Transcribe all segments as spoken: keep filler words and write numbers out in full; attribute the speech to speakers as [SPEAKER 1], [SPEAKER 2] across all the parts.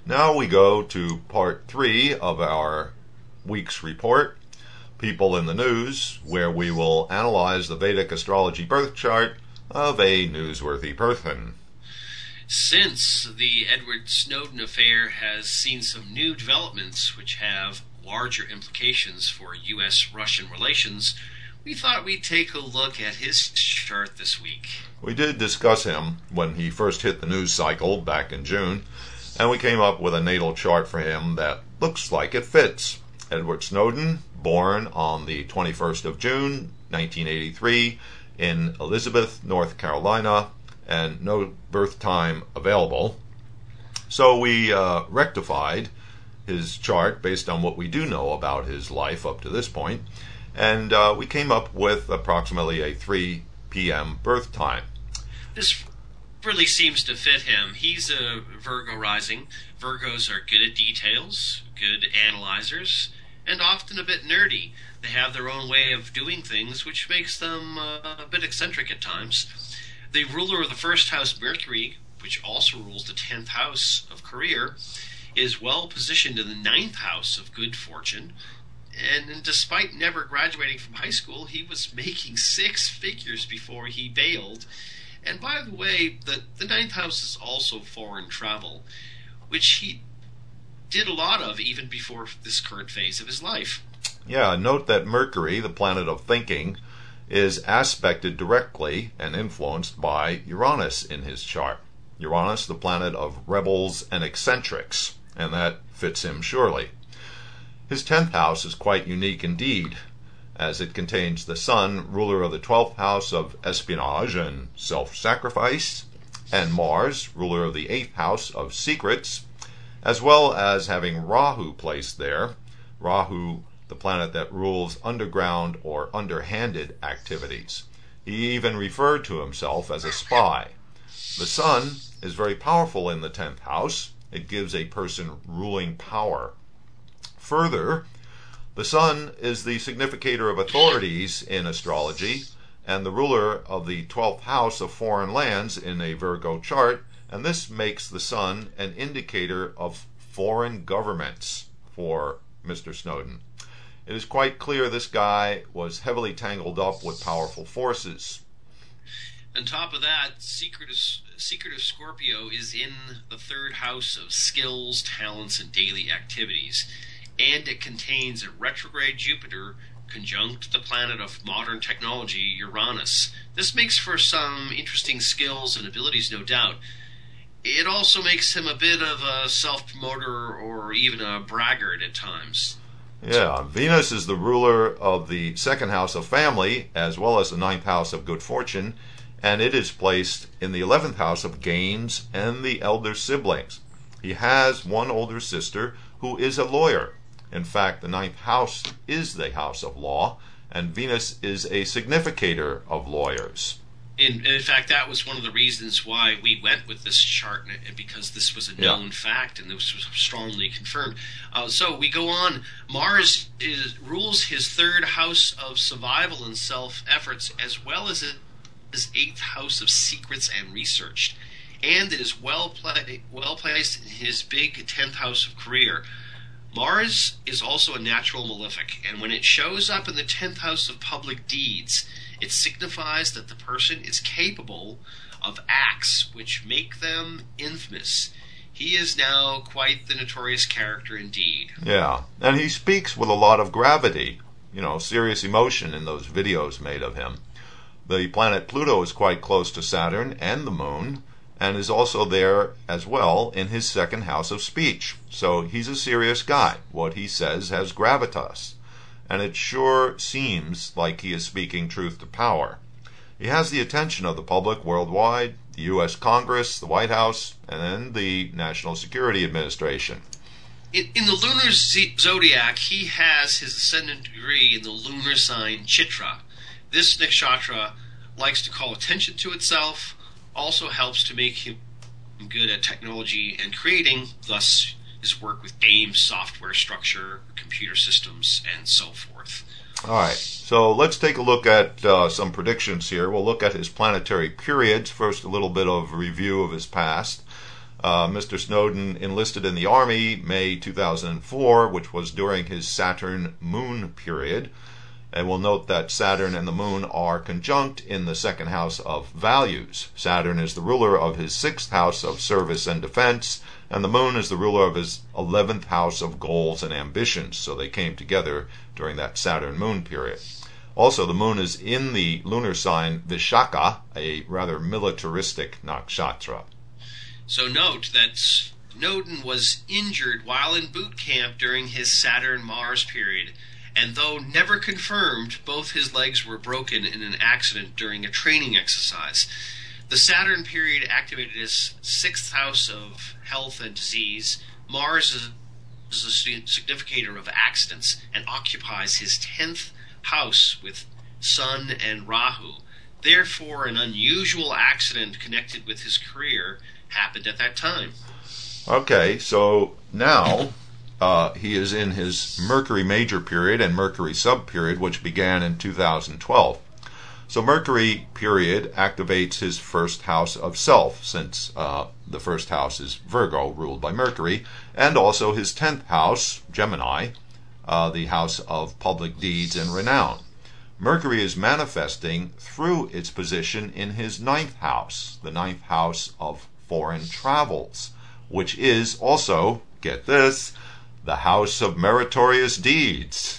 [SPEAKER 1] Now we go to part three of our week's report, People in the News, where we will analyze the Vedic astrology birth chart of a newsworthy person.
[SPEAKER 2] Since the Edward Snowden affair has seen some new developments which have larger implications for U S Russian relations, we thought we'd take a look at his chart this week.
[SPEAKER 1] We did discuss him when he first hit the news cycle back in June, and we came up with a natal chart for him that looks like it fits. Edward Snowden, born on the twenty-first of June, nineteen eighty-three, in Elizabeth, North Carolina, and no birth time available. So we uh, rectified his chart based on what we do know about his life up to this point, and uh, we came up with approximately a three p.m. birth time.
[SPEAKER 2] This really seems to fit him. He's a Virgo rising. Virgos are good at details, good analyzers, and often a bit nerdy. They have their own way of doing things, which makes them uh, a bit eccentric at times. The ruler of the first house, Mercury, which also rules the tenth house of career, is well positioned in the ninth house of good fortune. And despite never graduating from high school, he was making six figures before he bailed. And by the way, the, the ninth house is also foreign travel, which he did a lot of even before this current phase of his life.
[SPEAKER 1] Yeah, note that Mercury, the planet of thinking, is aspected directly and influenced by Uranus in his chart. Uranus, the planet of rebels and eccentrics, and that fits him surely. His tenth house is quite unique indeed, as it contains the Sun, ruler of the twelfth house of espionage and self-sacrifice, and Mars, ruler of the eighth house of secrets, as well as having Rahu placed there. Rahu, the planet that rules underground or underhanded activities. He even referred to himself as a spy. The Sun is very powerful in the tenth house. It gives a person ruling power. Further, the Sun is the significator of authorities in astrology and the ruler of the twelfth house of foreign lands in a Virgo chart, and this makes the Sun an indicator of foreign governments for Mister Snowden. It is quite clear this guy was heavily tangled up with powerful forces.
[SPEAKER 2] On top of that, Secret of, Secret of Scorpio is in the third house of skills, talents, and daily activities. And it contains a retrograde Jupiter conjunct the planet of modern technology, Uranus. This makes for some interesting skills and abilities, no doubt. It also makes him a bit of a self-promoter or even a braggart at times.
[SPEAKER 1] Yeah, Venus is the ruler of the second house of family, as well as the ninth house of good fortune, and it is placed in the eleventh house of gains and the elder siblings. He has one older sister who is a lawyer. In fact, the ninth house is the house of law, and Venus is a significator of lawyers.
[SPEAKER 2] In, in fact, that was one of the reasons why we went with this chart, because this was a known yeah. fact, and this was strongly confirmed. Uh, so we go on. Mars is, rules his third house of survival and self-efforts, as well as his eighth house of secrets and research. And it is well, pla- well placed in his big tenth house of career. Mars is also a natural malefic, and when it shows up in the tenth house of public deeds, it signifies that the person is capable of acts which make them infamous. He is now quite the notorious character indeed.
[SPEAKER 1] Yeah, and he speaks with a lot of gravity, you know, serious emotion in those videos made of him. The planet Pluto is quite close to Saturn and the Moon, and is also there as well in his second house of speech. So he's a serious guy. What he says has gravitas, and it sure seems like he is speaking truth to power. He has the attention of the public worldwide, the U S Congress, the White House, and then the National Security Administration.
[SPEAKER 2] In, in the lunar zodiac, he has his ascendant degree in the lunar sign Chitra. This nakshatra likes to call attention to itself, also helps to make him good at technology and creating, thus his work with games, software structure, computer systems, and so forth.
[SPEAKER 1] All right, so let's take a look at uh, some predictions here. We'll look at his planetary periods. First, a little bit of review of his past. Uh, Mister Snowden enlisted in the Army May two thousand four, which was during his Saturn-Moon period. And we'll note that Saturn and the Moon are conjunct in the second house of values. Saturn is the ruler of his sixth house of service and defense, and the Moon is the ruler of his eleventh house of goals and ambitions. So they came together during that Saturn-Moon period. Also, the Moon is in the lunar sign Vishaka, a rather militaristic nakshatra.
[SPEAKER 2] So note that Snowden was injured while in boot camp during his Saturn-Mars period, and though never confirmed, both his legs were broken in an accident during a training exercise. The Saturn period activated his sixth house of health and disease. Mars is a significator of accidents and occupies his tenth house with Sun and Rahu. Therefore, an unusual accident connected with his career happened at that time.
[SPEAKER 1] Okay, so now uh, he is in his Mercury major period and Mercury sub period, which began in two thousand twelve. So Mercury period activates his first house of self, since uh, the first house is Virgo, ruled by Mercury, and also his tenth house, Gemini, uh, the house of public deeds and renown. Mercury is manifesting through its position in his ninth house, the ninth house of foreign travels, which is also, get this, the house of meritorious deeds.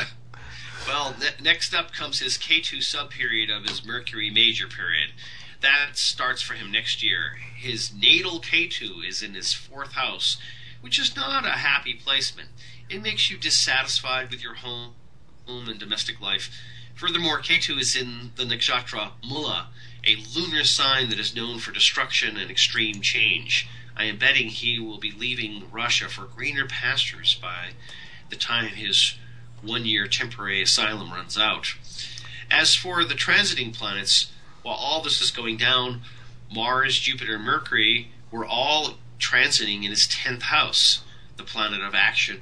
[SPEAKER 2] Well, ne- next up comes his K two sub-period of his Mercury major period. That starts for him next year. His natal K two is in his fourth house, which is not a happy placement. It makes you dissatisfied with your home, home and domestic life. Furthermore, K two is in the nakshatra Mula, a lunar sign that is known for destruction and extreme change. I am betting he will be leaving Russia for greener pastures by the time his one-year temporary asylum runs out. As for the transiting planets, while all this is going down, Mars, Jupiter, and Mercury were all transiting in his tenth house, the planet of action.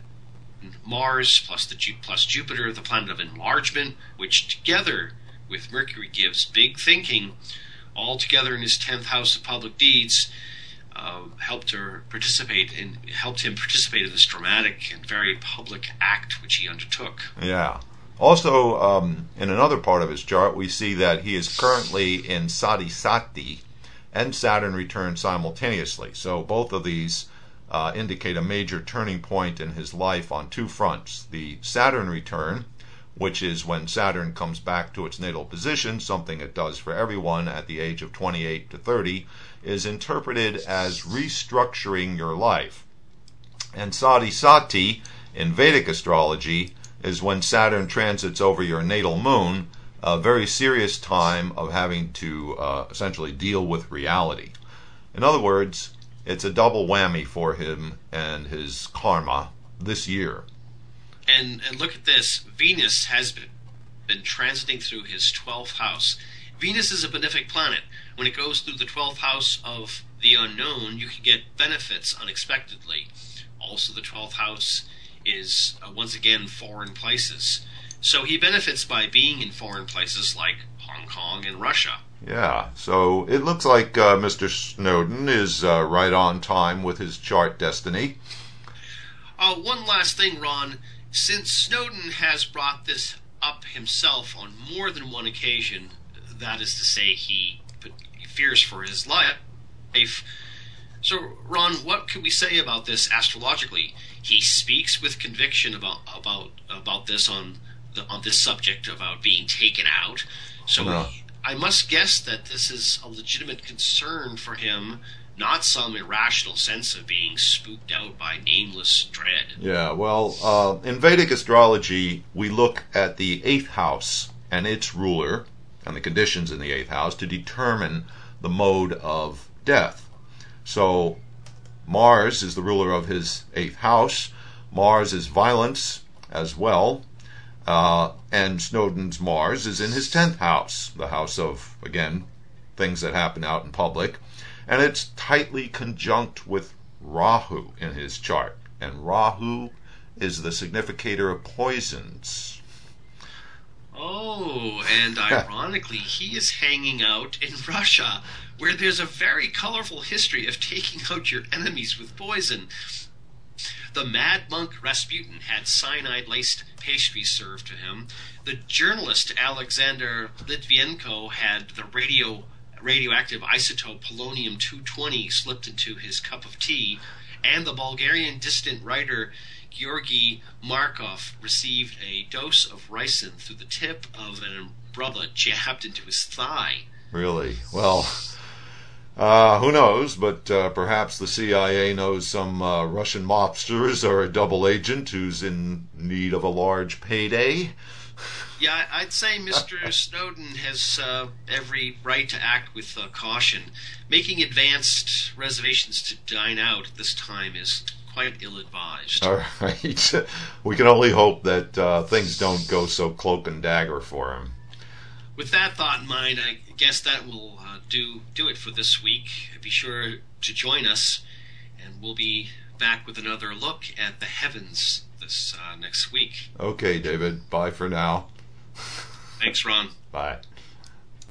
[SPEAKER 2] Mars plus the plus Jupiter, the planet of enlargement, which together with Mercury gives big thinking, all together in his tenth house of public deeds, uh, helped her participate in helped him participate in this dramatic and very public act which he undertook.
[SPEAKER 1] Yeah. Also, um, in another part of his chart, we see that he is currently in Sadhisati and Saturn return simultaneously. So both of these uh, indicate a major turning point in his life on two fronts. The Saturn return, which is when Saturn comes back to its natal position, something it does for everyone at the age of twenty-eight to thirty, is interpreted as restructuring your life. And Sadhisati, in Vedic astrology, is when Saturn transits over your natal moon, a very serious time of having to uh, essentially deal with reality. In other words, it's a double whammy for him and his karma this year.
[SPEAKER 2] And and look at this. Venus has been, been transiting through his twelfth house. Venus is a benefic planet. When it goes through the twelfth house of the unknown, you can get benefits unexpectedly. Also, the twelfth house is, uh, once again, foreign places. So he benefits by being in foreign places like Hong Kong and Russia.
[SPEAKER 1] Yeah, so it looks like uh, Mister Snowden is uh, right on time with his chart destiny.
[SPEAKER 2] Uh, one last thing, Ron. Since Snowden has brought this up himself on more than one occasion, that is to say, he fears for his life. So, Ron, what could we say about this astrologically? He speaks with conviction about about about this on the, on this subject about being taken out. So, no. I must guess that this is a legitimate concern for him, not some irrational sense of being spooked out by nameless dread.
[SPEAKER 1] Yeah, well, uh, in Vedic astrology, we look at the eighth house and its ruler and the conditions in the eighth house to determine the mode of death. So Mars is the ruler of his eighth house. Mars is violence as well. Uh, and Snowden's Mars is in his tenth house, the house of, again, things that happen out in public. And it's tightly conjunct with Rahu in his chart. And Rahu is the significator of poisons.
[SPEAKER 2] Oh, and ironically, he is hanging out in Russia, where there's a very colorful history of taking out your enemies with poison. The mad monk Rasputin had cyanide-laced pastries served to him. The journalist Alexander Litvinenko had the radio radioactive isotope polonium two twenty slipped into his cup of tea. And the Bulgarian dissident writer Georgy Markov received a dose of ricin through the tip of an umbrella jabbed into his thigh.
[SPEAKER 1] Really? Well, uh, who knows, but uh, perhaps the C I A knows some uh, Russian mobsters or a double agent who's in need of a large payday.
[SPEAKER 2] Yeah, I'd say Mister Snowden has uh, every right to act with uh, caution. Making advanced reservations to dine out at this time is quite ill-advised.
[SPEAKER 1] All right. We can only hope that uh, things don't go so cloak and dagger for him.
[SPEAKER 2] With that thought in mind, I guess that will uh, do do it for this week. Be sure to join us, and we'll be back with another look at the heavens this uh, next week.
[SPEAKER 1] Okay, David. Bye for now.
[SPEAKER 2] Thanks, Ron.
[SPEAKER 1] Bye.